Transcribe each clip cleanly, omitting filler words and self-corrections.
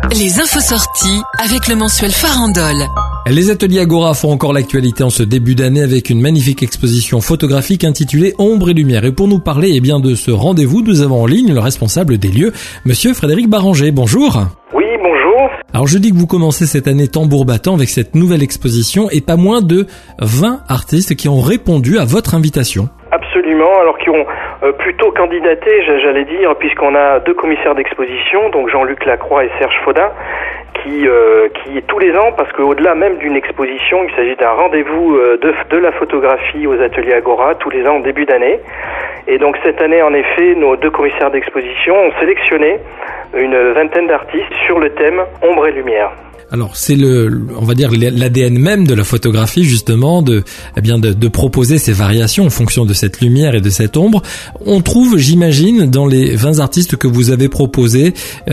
Les infos sorties avec le mensuel Farandole. Les ateliers Agora font encore l'actualité en ce début d'année avec une magnifique exposition photographique intitulée Ombre et Lumière. Et pour nous parler de ce rendez-vous, nous avons en ligne le responsable des lieux, Monsieur Frédéric Baranger. Bonjour. Oui, bonjour. Alors je dis que vous commencez cette année tambour battant avec cette nouvelle exposition et pas moins de 20 artistes qui ont répondu à votre invitation. Absolument, alors qui ont plutôt candidaté, j'allais dire, puisqu'on a 2 commissaires d'exposition, donc Jean-Luc Lacroix et Serge Faudin, qui tous les ans, parce qu'au-delà même d'une exposition, il s'agit d'un rendez-vous de la photographie aux ateliers Agora, tous les ans en début d'année. Et donc cette année, en effet, nos 2 commissaires d'exposition ont sélectionné une vingtaine d'artistes sur le thème Ombre et Lumière. Alors c'est on va dire l'ADN même de la photographie justement de proposer ces variations en fonction de cette lumière et de cette ombre. On trouve, j'imagine, dans les 20 artistes que vous avez proposés,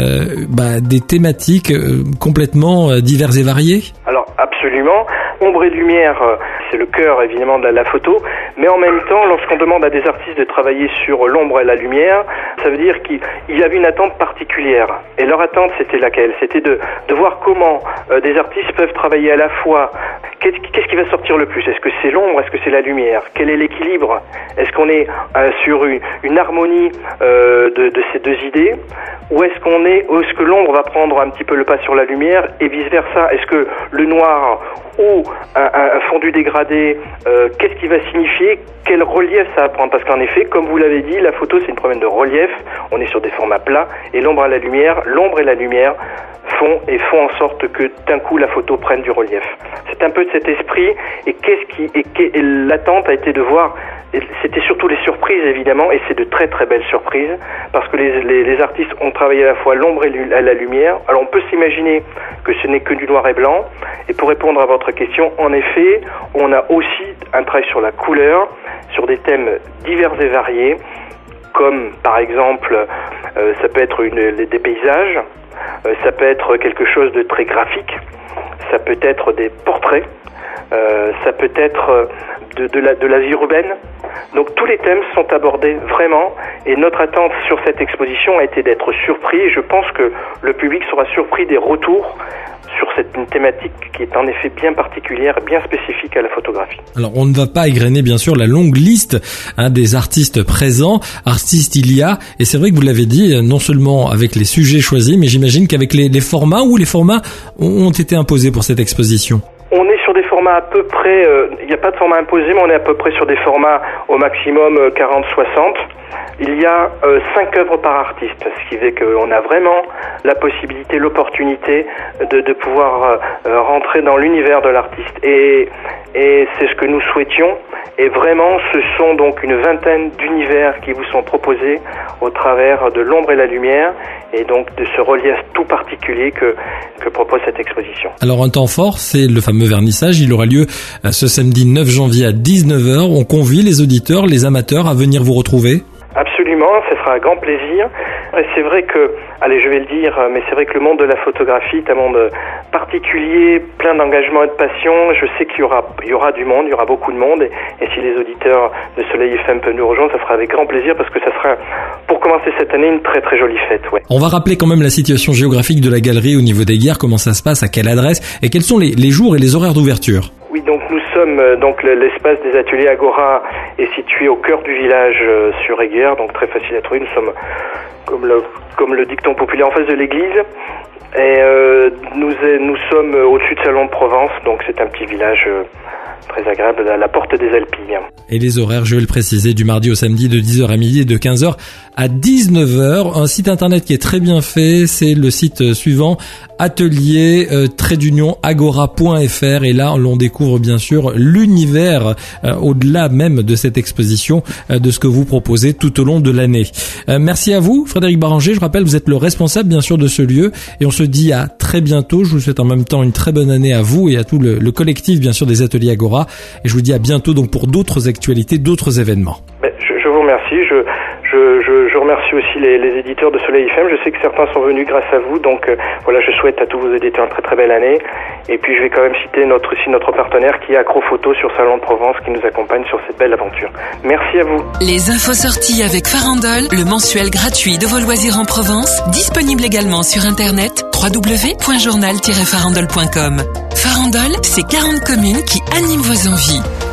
des thématiques complètement diverses et variées. Alors absolument. Ombre et lumière, c'est le cœur évidemment de la photo, mais en même temps, lorsqu'on demande à des artistes de travailler sur l'ombre et la lumière, ça veut dire qu'il y avait une attente particulière. Et leur attente, c'était laquelle ? C'était de voir comment des artistes peuvent travailler à la fois. Qu'est-ce qui va sortir le plus ? Est-ce que c'est l'ombre ? Est-ce que c'est la lumière ? Quel est l'équilibre ? Est-ce qu'on est sur une harmonie de ces 2 idées ? Ou est-ce que l'ombre va prendre un petit peu le pas sur la lumière et vice-versa ? Est-ce que le noir ou un fondu dégradé, qu'est-ce qui va signifier ? Quel relief ça va prendre ? Parce qu'en effet, comme vous l'avez dit, la photo c'est une problème de relief, on est sur des formats plats, et l'ombre et la lumière font en sorte que d'un coup la photo prenne du relief. C'est un peu de cet esprit, et l'attente a été de voir, c'était surtout les surprises évidemment, et c'est de très très belles surprises, parce que les artistes ont travaillé à la fois l'ombre et la lumière. Alors on peut s'imaginer que ce n'est que du noir et blanc, et pour répondre à votre question, en effet, on a aussi un travail sur la couleur, sur des thèmes divers et variés, comme par exemple, ça peut être des paysages, ça peut être quelque chose de très graphique, ça peut être des portraits, ça peut être de la vie urbaine. Donc tous les thèmes sont abordés vraiment, et notre attente sur cette exposition a été d'être surpris, et je pense que le public sera surpris des retours sur une thématique qui est en effet bien particulière, bien spécifique à la photographie. Alors on ne va pas égrener bien sûr la longue liste des artistes présents. Artistes il y a, et c'est vrai que vous l'avez dit, non seulement avec les sujets choisis, mais j'imagine qu'avec les formats ont été imposés pour cette exposition. On est sur des formats à peu près, il n'y a pas de format imposé, mais on est à peu près sur des formats au maximum 40-60. Il y a 5 œuvres par artiste, ce qui fait qu'on a vraiment la possibilité, l'opportunité de pouvoir rentrer dans l'univers de l'artiste. Et c'est ce que nous souhaitions. Et vraiment, ce sont donc une vingtaine d'univers qui vous sont proposés au travers de l'ombre et la lumière, et donc de ce relief tout particulier que propose cette exposition. Alors un temps fort, c'est le fameux vernissage. Il aura lieu ce samedi 9 janvier à 19h. On convie les auditeurs, les amateurs à venir vous retrouver. Absolument, ce sera un grand plaisir. Et c'est vrai que, je vais le dire, mais c'est vrai que le monde de la photographie est un monde particulier, plein d'engagement et de passion. Je sais qu'il y aura du monde, il y aura beaucoup de monde. Et si les auditeurs de Soleil FM peuvent nous rejoindre, ça sera avec grand plaisir, parce que ça sera, pour commencer cette année, une très très jolie fête. Ouais. On va rappeler quand même la situation géographique de la galerie au niveau des gares, comment ça se passe, à quelle adresse, et quels sont les jours et les horaires d'ouverture. Oui, donc nous sommes l'espace des ateliers Agora est situé au cœur du village sur Aiguière, donc très facile à trouver. Nous sommes comme le dicton populaire en face de l'église, et nous sommes au-dessus de Salon de Provence, donc c'est un petit village très agréable à la porte des Alpilles. Et les horaires, je vais le préciser, du mardi au samedi de 10h à midi et de 15h à 19h. Un site internet qui est très bien fait, c'est le site suivant, atelier-agora.fr, et là l'on découvre bien sûr l'univers au-delà même de cette exposition, de ce que vous proposez tout au long de l'année. Merci à vous Frédéric Baranger, je rappelle vous êtes le responsable bien sûr de ce lieu, et on se dit à très bientôt. Je vous souhaite en même temps une très bonne année à vous et à tout le collectif bien sûr des ateliers Agora, et je vous dis à bientôt donc pour d'autres actualités, d'autres événements. Je vous remercie, je remercie aussi les éditeurs de Soleil FM. Je sais que certains sont venus grâce à vous, donc voilà, je souhaite à tous vos éditeurs une très très belle année. Et puis je vais quand même citer notre partenaire qui est Acrophoto sur Salon de Provence, qui nous accompagne sur cette belle aventure. Merci à vous. Les infos sorties avec Farandole, le mensuel gratuit de vos loisirs en Provence, disponible également sur internet www.journal-farandole.com. Farandole, c'est 40 communes qui animent vos envies.